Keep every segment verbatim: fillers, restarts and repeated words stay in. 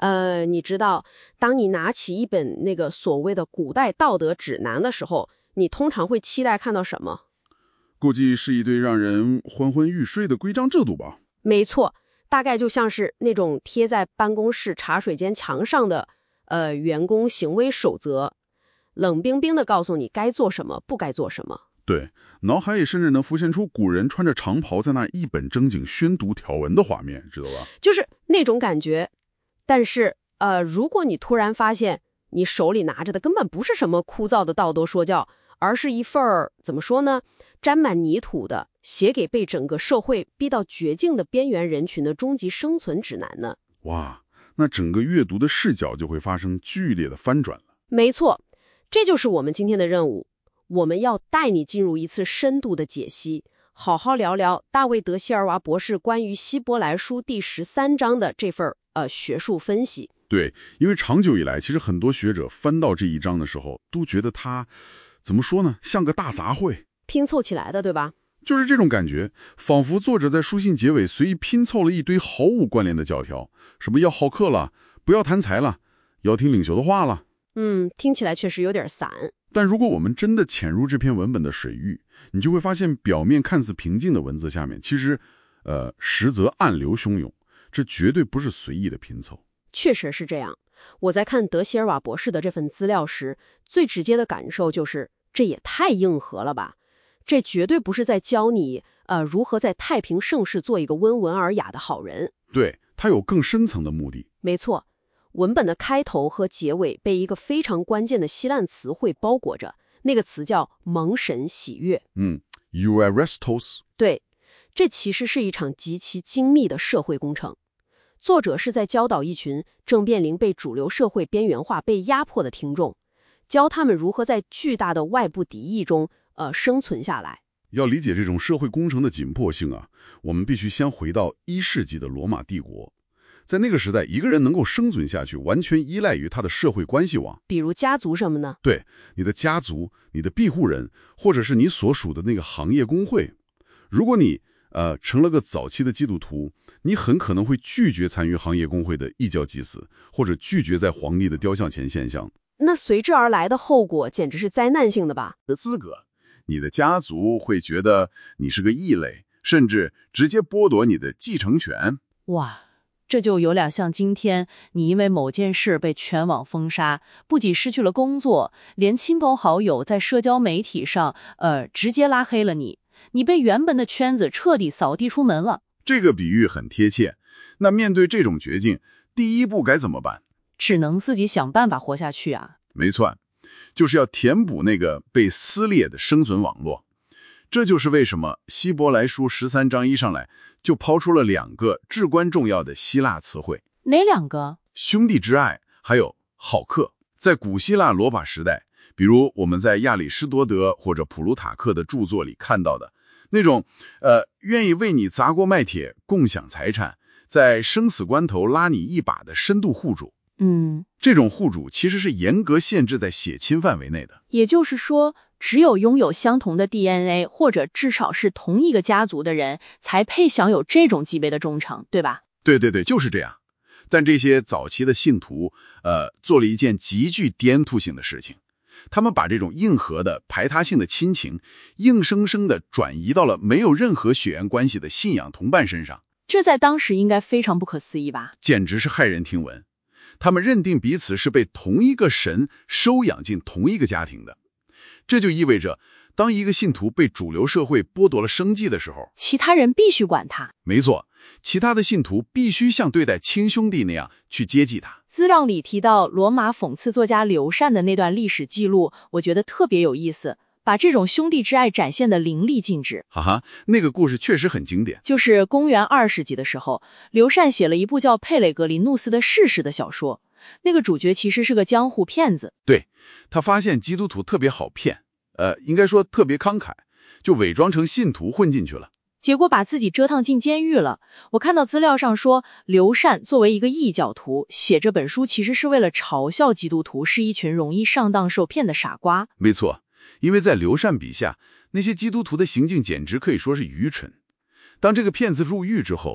呃，你知道，当你拿起一本那个所谓的古代道德指南的时候，你通常会期待看到什么？ 估计是一堆让人昏昏欲睡的规章制度吧。 没错，大概就像是那种贴在办公室茶水间墙上的呃员工行为守则，冷冰冰的告诉你该做什么，不该做什么。 对，脑海里甚至能浮现出古人穿着长袍在那一本正经宣读条文的画面，知道吧？ 就是那种感觉。但是呃，如果你突然发现你手里拿着的根本不是什么枯燥的道德说教，而是一份儿怎么说呢，沾满泥土的写给被整个社会逼到绝境的边缘人群的终极生存指南呢？ 哇，那整个阅读的视角就会发生剧烈的翻转了。 没错，这就是我们今天的任务。我们要带你进入一次深度的解析，好好聊聊大卫·德希尔瓦博士关于希伯来书第十三章的这份呃学术分析。 对，因为长久以来，其实很多学者翻到这一章的时候，都觉得它怎么说呢，像个大杂烩， 拼凑起来的，对吧？ 就是这种感觉，仿佛作者在书信结尾随意拼凑了一堆毫无关联的教条，什么要好客了，不要贪财了，要听领袖的话了。 嗯，听起来确实有点散。 但如果我们真的潜入这篇文本的水域，你就会发现表面看似平静的文字下面，其实呃，实则暗流汹涌，这绝对不是随意的拼凑。 确实是这样。我在看德希尔瓦博士的这份资料时，最直接的感受就是，这也太硬核了吧！这绝对不是在教你呃如何在太平盛世做一个温文尔雅的好人。 对，它有更深层的目的。 没错。文本的开头和结尾被一个非常关键的希腊词汇包裹着，那个词叫蒙神喜悦。 嗯 Euaristos。 对，这其实是一场极其精密的社会工程。作者是在教导一群正面临被主流社会边缘化、被压迫的听众，教他们如何在巨大的外部敌意中呃生存下来。 要理解这种社会工程的紧迫性啊，我们必须先回到一世纪的罗马帝国。在那个时代，一个人能够生存下去，完全依赖于他的社会关系网， 比如家族什么呢？ 对，你的家族、你的庇护人，或者是你所属的那个行业工会。如果你呃成了个早期的基督徒，你很可能会拒绝参与行业工会的异教祭祀，或者拒绝在皇帝的雕像前献香。 那随之而来的后果简直是灾难性的吧？ 的资格，你的家族会觉得你是个异类，甚至直接剥夺你的继承权。 哇！这就有点像今天你因为某件事被全网封杀，不仅失去了工作，连亲朋好友在社交媒体上呃直接拉黑了你，你被原本的圈子彻底扫地出门了。 这个比喻很贴切。那面对这种绝境，第一步该怎么办？ 只能自己想办法活下去啊。 没错，就是要填补那个被撕裂的生存网络。这就是为什么希伯来书十三章一上来就抛出了两个至关重要的希腊词汇。 哪两个？ 兄弟之爱，还有好客。在古希腊罗马时代，比如我们在亚里士多德或者普鲁塔克的著作里看到的那种呃，愿意为你砸锅卖铁共享财产，在生死关头拉你一把的深度户主。 嗯， 这种户主其实是严格限制在血亲范围内的。 也就是说，只有拥有相同的 D N A 或者至少是同一个家族的人才配享有这种级别的忠诚，对吧？ 对对对，就是这样。但这些早期的信徒呃，做了一件极具颠覆性的事情，他们把这种硬核的排他性的亲情硬生生地转移到了没有任何血缘关系的信仰同伴身上。 这在当时应该非常不可思议吧？ 简直是骇人听闻。他们认定彼此是被同一个神收养进同一个家庭的。这就意味着，当一个信徒被主流社会剥夺了生计的时候， 其他人必须管他。 没错，其他的信徒必须像对待亲兄弟那样去接济他。 资料里提到罗马讽刺作家刘禅的那段历史记录，我觉得特别有意思，把这种兄弟之爱展现得淋漓尽致。 哈哈，那个故事确实很经典。 就是公元二世纪的时候，刘禅写了一部叫《佩雷格林努斯的事实》的小说。那个主角其实是个江湖骗子， 对，他发现基督徒特别好骗，呃，应该说特别慷慨，就伪装成信徒混进去了， 结果把自己折腾进监狱了。我看到资料上说，刘禅作为一个异教徒，写这本书其实是为了嘲笑基督徒是一群容易上当受骗的傻瓜。 没错，因为在刘禅笔下，那些基督徒的行径简直可以说是愚蠢。当这个骗子入狱之后，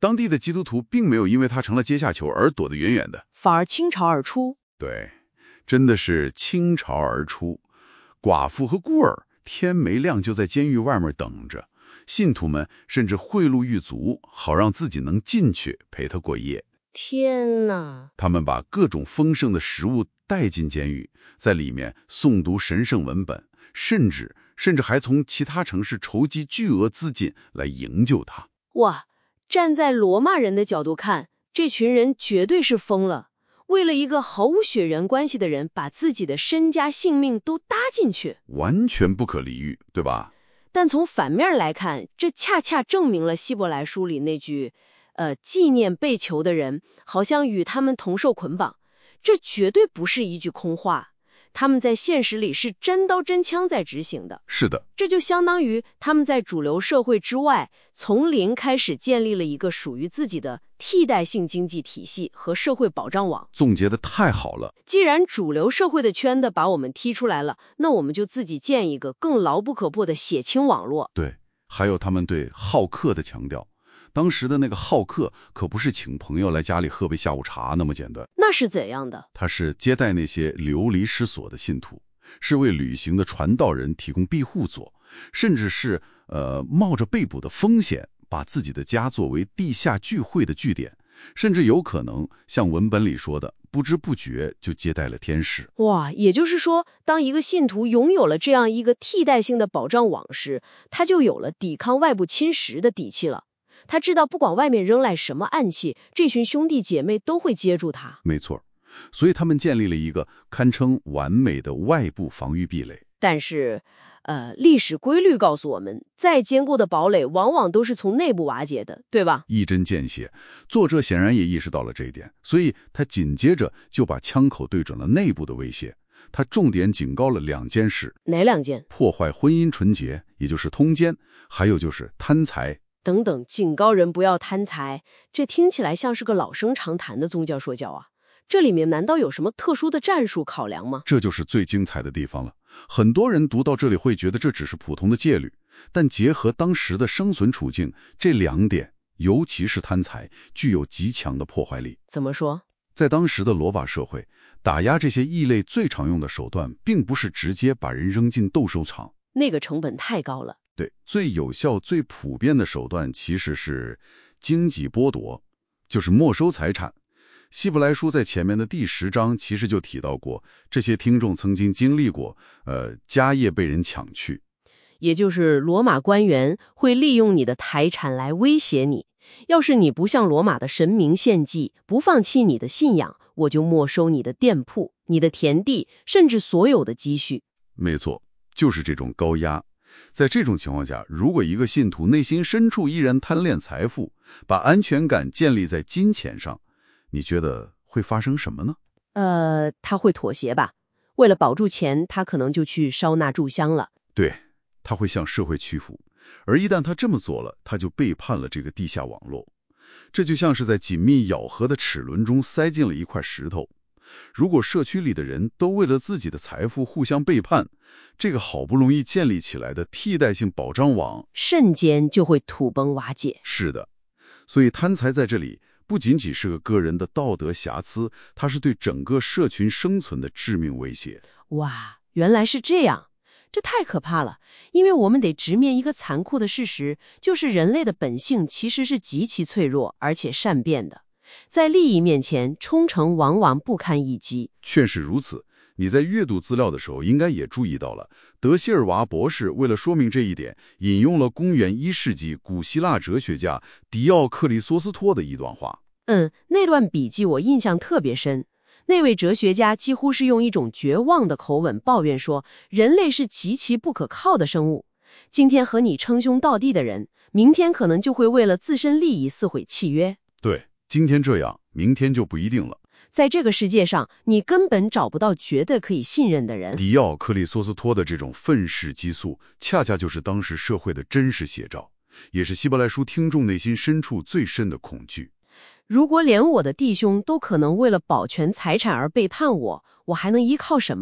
当地的基督徒并没有因为他成了阶下囚而躲得远远的， 反而倾巢而出。 对，真的是倾巢而出。寡妇和孤儿天没亮就在监狱外面等着，信徒们甚至贿赂狱卒，好让自己能进去陪他过夜。 天哪！ 他们把各种丰盛的食物带进监狱，在里面诵读神圣文本，甚至甚至还从其他城市筹集巨额资金来营救他。 哇，站在罗马人的角度看，这群人绝对是疯了，为了一个毫无血缘关系的人，把自己的身家性命都搭进去， 完全不可理喻，对吧？ 但从反面来看，这恰恰证明了希伯来书里那句呃，纪念被囚的人，好像与他们同受捆绑，这绝对不是一句空话。他们在现实里是真刀真枪在执行的。 是的， 这就相当于他们在主流社会之外，从零开始建立了一个属于自己的替代性经济体系和社会保障网。 总结得太好了。 既然主流社会的圈子把我们踢出来了，那我们就自己建一个更牢不可破的血清网络。 对，还有他们对好客的强调。当时的那个好客可不是请朋友来家里喝杯下午茶那么简单， 那是怎样的？ 他是接待那些流离失所的信徒，是为旅行的传道人提供庇护所，甚至是呃冒着被捕的风险，把自己的家作为地下聚会的据点，甚至有可能像文本里说的，不知不觉就接待了天使。 哇，也就是说，当一个信徒拥有了这样一个替代性的保障网时，他就有了抵抗外部侵蚀的底气了。他知道不管外面扔来什么暗器，这群兄弟姐妹都会接住他。 没错，所以他们建立了一个堪称完美的外部防御壁垒。 但是，呃，历史规律告诉我们，再坚固的堡垒往往都是从内部瓦解的，对吧？ 一针见血，作者显然也意识到了这一点，所以他紧接着就把枪口对准了内部的威胁。他重点警告了两件事。 哪两件？ 破坏婚姻纯洁，也就是通奸，还有就是贪财。 等等，警告人不要贪财，这听起来像是个老生常谈的宗教说教啊。这里面难道有什么特殊的战术考量吗？ 这就是最精彩的地方了。很多人读到这里会觉得这只是普通的戒律，但结合当时的生存处境，这两点，尤其是贪财，具有极强的破坏力。 怎么说？ 在当时的罗马社会，打压这些异类最常用的手段，并不是直接把人扔进斗兽场， 那个成本太高了。 对，最有效、最普遍的手段其实是经济剥夺，就是没收财产。希伯来书在前面的第十章其实就提到过，这些听众曾经经历过，呃，家业被人抢去， 也就是罗马官员会利用你的财产来威胁你，要是你不向罗马的神明献祭，不放弃你的信仰，我就没收你的店铺、你的田地，甚至所有的积蓄。 没错，就是这种高压。在这种情况下，如果一个信徒内心深处依然贪恋财富，把安全感建立在金钱上，你觉得会发生什么呢？ 呃，他会妥协吧？为了保住钱，他可能就去烧纳炷香了。 对，他会向社会屈服。而一旦他这么做了，他就背叛了这个地下网络。这就像是在紧密咬合的齿轮中塞进了一块石头。如果社区里的人都为了自己的财富互相背叛，这个好不容易建立起来的替代性保障网， 瞬间就会土崩瓦解。 是的，所以贪财在这里不仅仅是个个人的道德瑕疵，它是对整个社群生存的致命威胁。 哇，原来是这样，这太可怕了。因为我们得直面一个残酷的事实，就是人类的本性其实是极其脆弱而且善变的。在利益面前，忠诚往往不堪一击。 确实如此，你在阅读资料的时候应该也注意到了，德希尔娃博士为了说明这一点，引用了公元一世纪古希腊哲学家狄奥克利索斯托的一段话。 嗯，那段笔记我印象特别深。那位哲学家几乎是用一种绝望的口吻抱怨说，人类是极其不可靠的生物。今天和你称兄道弟的人，明天可能就会为了自身利益撕毁契约。 对，今天这样，明天就不一定了。 在这个世界上，你根本找不到觉得可以信任的人。 狄奥克利索斯托的这种愤世激素，恰恰就是当时社会的真实写照，也是希伯来书听众内心深处最深的恐惧。 如果连我的弟兄都可能为了保全财产而背叛我，我还能依靠什么呢？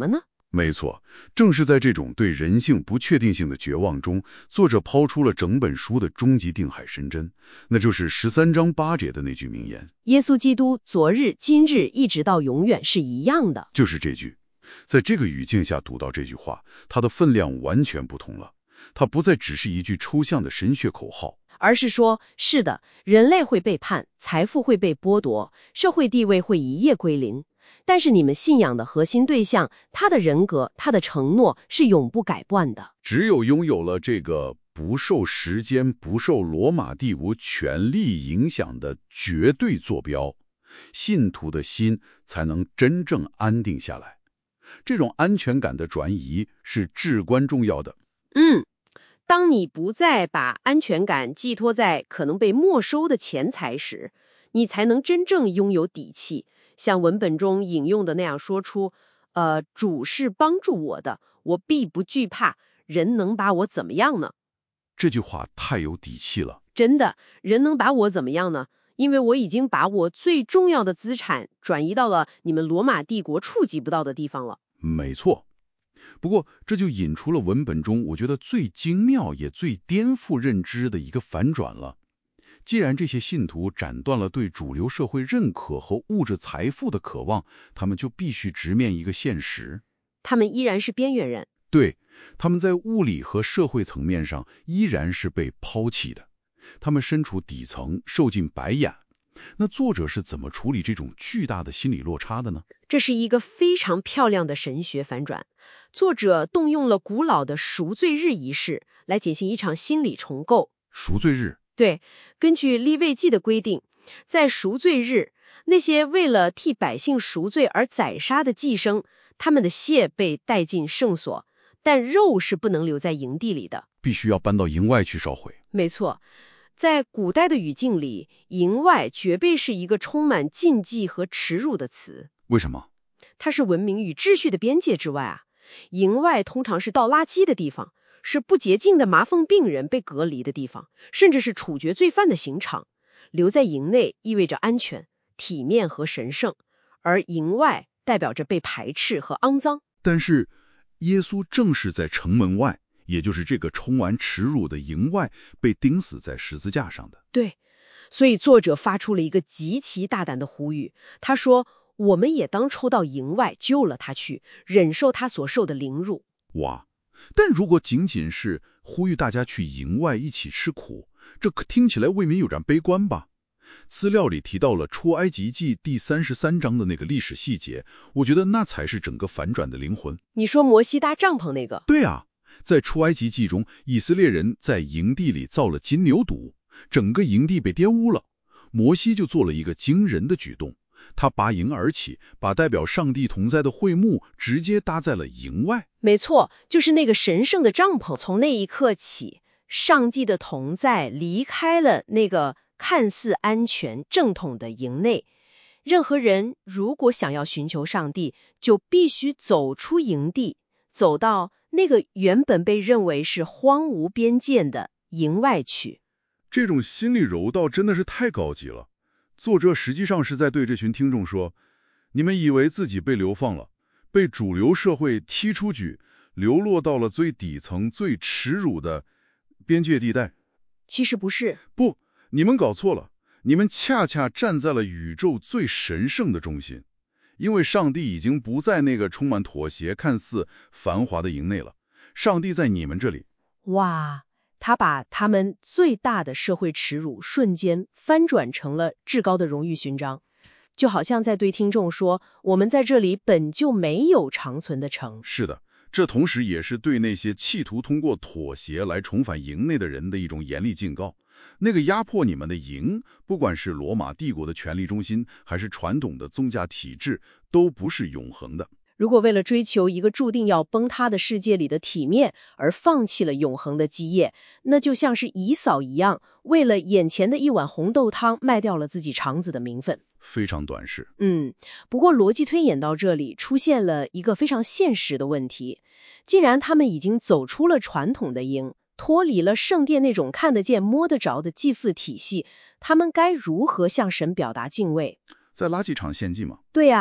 没错，正是在这种对人性不确定性的绝望中，作者抛出了整本书的终极定海神针，那就是十三章八节的那句名言： 耶稣基督昨日、今日一直到永远是一样的。 就是这句。在这个语境下读到这句话，它的分量完全不同了。它不再只是一句抽象的神学口号， 而是说，是的，人类会背叛，财富会被剥夺，社会地位会一夜归零。但是你们信仰的核心对象，他的人格，他的承诺是永不改变的。 只有拥有了这个不受时间、不受罗马帝国权力影响的绝对坐标，信徒的心才能真正安定下来。这种安全感的转移是至关重要的。 嗯，当你不再把安全感寄托在可能被没收的钱财时，你才能真正拥有底气，像文本中引用的那样说出，呃，主是帮助我的，我必不惧怕，人能把我怎么样呢？ 这句话太有底气了。 真的，人能把我怎么样呢？因为我已经把我最重要的资产转移到了你们罗马帝国触及不到的地方了。 没错。不过这就引出了文本中我觉得最精妙也最颠覆认知的一个反转了。既然这些信徒斩断了对主流社会认可和物质财富的渴望，他们就必须直面一个现实： 他们依然是边缘人。 对，他们在物理和社会层面上依然是被抛弃的，他们身处底层，受尽白眼。那作者是怎么处理这种巨大的心理落差的呢？ 这是一个非常漂亮的神学反转。作者动用了古老的赎罪日仪式来进行一场心理重构。 赎罪日？ 对，根据利未记的规定，在赎罪日，那些为了替百姓赎罪而宰杀的祭牲，他们的血被带进圣所，但肉是不能留在营地里的， 必须要搬到营外去烧毁。 没错，在古代的语境里，营外绝对是一个充满禁忌和耻辱的词。 为什么？ 它是文明与秩序的边界之外啊。营外通常是倒垃圾的地方，是不洁净的麻风病人被隔离的地方，甚至是处决罪犯的刑场。留在营内意味着安全、体面和神圣，而营外代表着被排斥和肮脏。 但是耶稣正是在城门外，也就是这个充满耻辱的营外，被钉死在十字架上的。 对，所以作者发出了一个极其大胆的呼吁，他说，我们也当抽到营外救了他去，忍受他所受的凌辱。 哇！但如果仅仅是呼吁大家去营外一起吃苦，这可听起来未免有点悲观吧？资料里提到了出埃及记第三十三章的那个历史细节，我觉得那才是整个反转的灵魂。 你说摩西搭帐篷那个？ 对啊，在出埃及记中，以色列人在营地里造了金牛犊，整个营地被玷污了。摩西就做了一个惊人的举动，他拔营而起，把代表上帝同在的会幕直接搭在了营外。 没错，就是那个神圣的帐篷。从那一刻起，上帝的同在离开了那个看似安全正统的营内。任何人如果想要寻求上帝，就必须走出营地，走到那个原本被认为是荒芜边界的营外去。 这种心理柔道真的是太高级了。作者实际上是在对这群听众说，你们以为自己被流放了，被主流社会踢出局，流落到了最底层最耻辱的边界地带。 其实不是。 不，你们搞错了，你们恰恰站在了宇宙最神圣的中心。因为上帝已经不在那个充满妥协看似繁华的营内了，上帝在你们这里。 哇，他把他们最大的社会耻辱瞬间翻转成了至高的荣誉勋章，就好像在对听众说，我们在这里本就没有长存的城。 是的，这同时也是对那些企图通过妥协来重返营内的人的一种严厉警告。那个压迫你们的营，不管是罗马帝国的权力中心，还是传统的宗教体制，都不是永恒的。 如果为了追求一个注定要崩塌的世界里的体面而放弃了永恒的基业，那就像是以扫一样，为了眼前的一碗红豆汤卖掉了自己肠子的名分。 非常短视。 嗯，不过逻辑推演到这里，出现了一个非常现实的问题。既然他们已经走出了传统的营，脱离了圣殿那种看得见摸得着的祭祀体系，他们该如何向神表达敬畏？ 在垃圾场献祭吗？ 对呀、啊，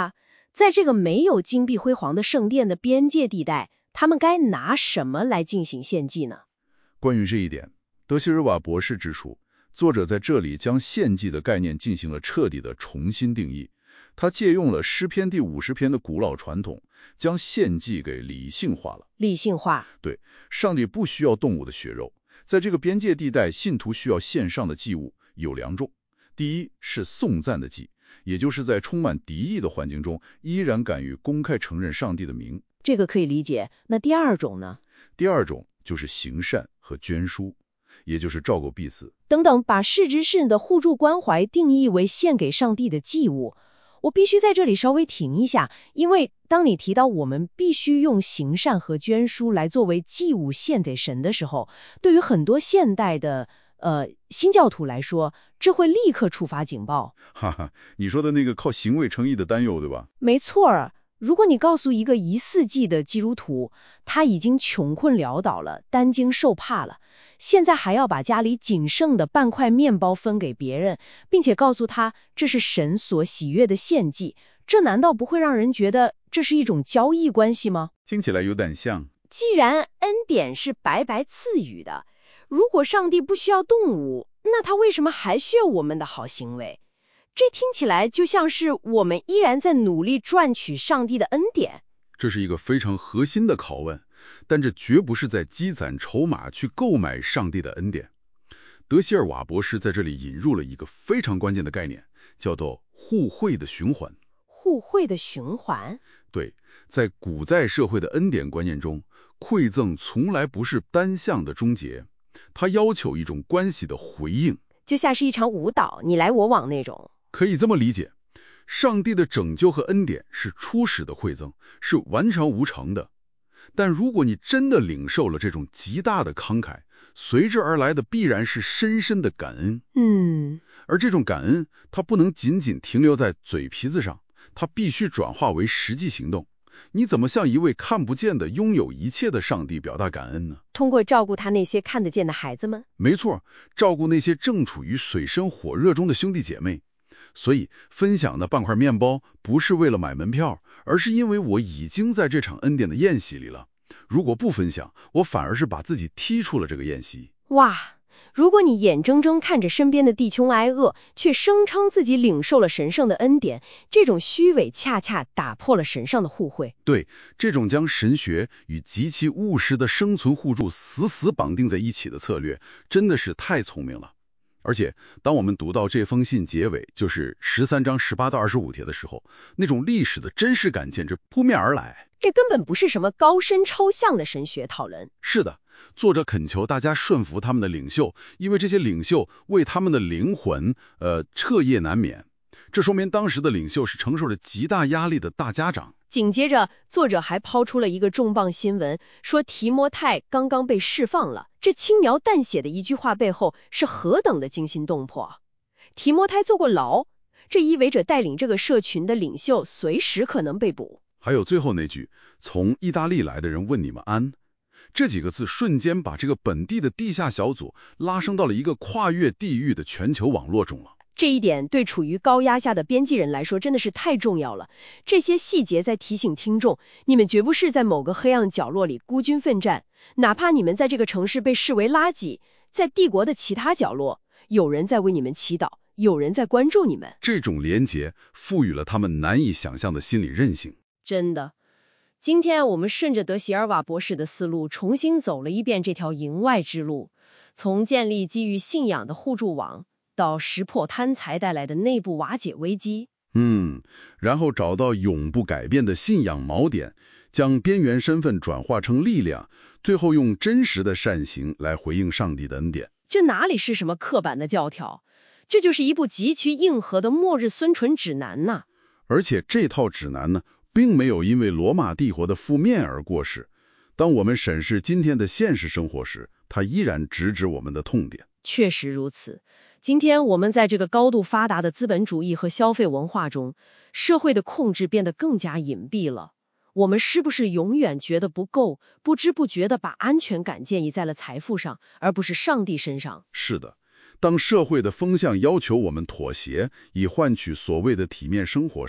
在这个没有金碧辉煌的圣殿的边界地带，他们该拿什么来进行献祭呢？ 关于这一点，德希尔瓦博士指出，作者在这里将献祭的概念进行了彻底的重新定义。他借用了诗篇第五十篇的古老传统，将献祭给理性化了。 理性化， 对，上帝不需要动物的血肉。在这个边界地带，信徒需要献上的祭物有两种。第一是颂赞的祭，也就是在充满敌意的环境中，依然敢于公开承认上帝的名。 这个可以理解。那第二种呢？ 第二种就是行善和捐书，也就是照顾彼此。 等等，把世之世的互助关怀定义为献给上帝的祭物。我必须在这里稍微停一下，因为当你提到我们必须用行善和捐书来作为祭物献给神的时候，对于很多现代的呃新教徒来说，这会立刻触发警报。 哈哈，你说的那个靠行为称义的担忧，对吧？ 没错儿。如果你告诉一个一世纪的基督徒，他已经穷困潦倒了，担惊受怕了，现在还要把家里仅剩的半块面包分给别人，并且告诉他这是神所喜悦的献祭，这难道不会让人觉得这是一种交易关系吗？ 听起来有点像。 既然恩典是白白赐予的，如果上帝不需要动物，那他为什么还需要我们的好行为？这听起来就像是我们依然在努力赚取上帝的恩典。 这是一个非常核心的拷问，但这绝不是在积攒筹码去购买上帝的恩典。德希尔瓦博士在这里引入了一个非常关键的概念，叫做互惠的循环。 互惠的循环？ 对，在古代社会的恩典观念中，馈赠从来不是单向的终结，它要求一种关系的回应， 就像是一场舞蹈，你来我往那种。 可以这么理解，上帝的拯救和恩典是初始的馈赠，是完成无成的。但如果你真的领受了这种极大的慷慨，随之而来的必然是深深的感恩。 嗯， 而这种感恩，它不能仅仅停留在嘴皮子上，它必须转化为实际行动。你怎么向一位看不见的拥有一切的上帝表达感恩呢？ 通过照顾他那些看得见的孩子们？ 没错，照顾那些正处于水深火热中的兄弟姐妹。所以分享的半块面包不是为了买门票，而是因为我已经在这场恩典的宴席里了。如果不分享，我反而是把自己踢出了这个宴席。 哇，如果你眼睁睁看着身边的弟兄挨饿，却声称自己领受了神圣的恩典，这种虚伪恰恰打破了神圣的互惠。 对，这种将神学与极其务实的生存互助死死绑定在一起的策略，真的是太聪明了。而且，当我们读到这封信结尾，就是十三章十八到二十五节的时候，那种历史的真实感简直扑面而来。 这根本不是什么高深抽象的神学讨论。 是的，作者恳求大家顺服他们的领袖，因为这些领袖为他们的灵魂，呃，彻夜难眠。这说明当时的领袖是承受着极大压力的大家长。 紧接着，作者还抛出了一个重磅新闻，说提摩太刚刚被释放了。这轻描淡写的一句话背后是何等的惊心动魄！提摩太坐过牢，这意味着带领这个社群的领袖随时可能被捕。 还有最后那句“从意大利来的人问你们安”，这几个字瞬间把这个本地的地下小组拉升到了一个跨越地域的全球网络中了。 这一点对处于高压下的编辑人来说真的是太重要了。这些细节在提醒听众，你们绝不是在某个黑暗角落里孤军奋战，哪怕你们在这个城市被视为垃圾，在帝国的其他角落，有人在为你们祈祷，有人在关注你们。 这种连结赋予了他们难以想象的心理韧性。 真的，今天我们顺着德席尔瓦博士的思路，重新走了一遍这条营外之路，从建立基于信仰的互助网，到识破贪财带来的内部瓦解危机， 嗯，然后找到永不改变的信仰锚点，将边缘身份转化成力量，最后用真实的善行来回应上帝的恩典。 这哪里是什么刻板的教条，这就是一部极其硬核的末日生存指南呐！ 而且这套指南呢，并没有因为罗马帝国的覆灭而过时。当我们审视今天的现实生活时，它依然直指我们的痛点。 确实如此。今天我们在这个高度发达的资本主义和消费文化中，社会的控制变得更加隐蔽了。我们是不是永远觉得不够，不知不觉地把安全感建立在了财富上，而不是上帝身上？ 是的，当社会的风向要求我们妥协，以换取所谓的体面生活时，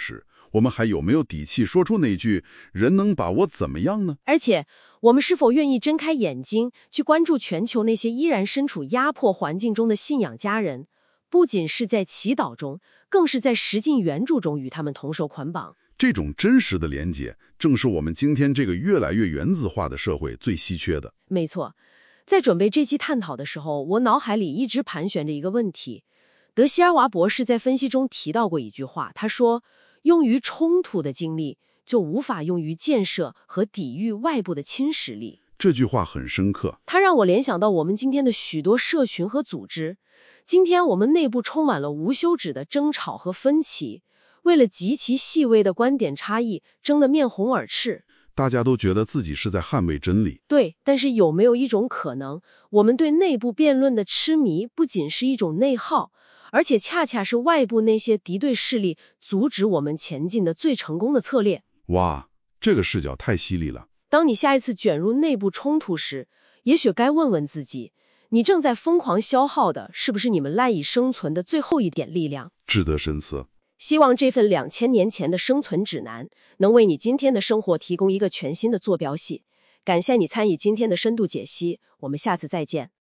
我们还有没有底气说出那句"人能把我怎么样呢"？ 而且，我们是否愿意睁开眼睛，去关注全球那些依然身处压迫环境中的信仰家人，不仅是在祈祷中，更是在实际援助中与他们同受捆绑。 这种真实的连结，正是我们今天这个越来越原子化的社会最稀缺的。 没错，在准备这期探讨的时候，我脑海里一直盘旋着一个问题。德希尔瓦博士在分析中提到过一句话，他说，用于冲突的精力就无法用于建设和抵御外部的侵蚀力。 这句话很深刻， 它让我联想到我们今天的许多社群和组织。今天我们内部充满了无休止的争吵和分歧，为了极其细微的观点差异争得面红耳赤。 大家都觉得自己是在捍卫真理。 对，但是有没有一种可能，我们对内部辩论的痴迷不仅是一种内耗，而且恰恰是外部那些敌对势力阻止我们前进的最成功的策略？ 哇，这个视角太犀利了。 当你下一次卷入内部冲突时，也许该问问自己，你正在疯狂消耗的是不是你们赖以生存的最后一点力量？ 值得深思。 希望这份两千年前的生存指南能为你今天的生活提供一个全新的坐标系。感谢你参与今天的深度解析，我们下次再见。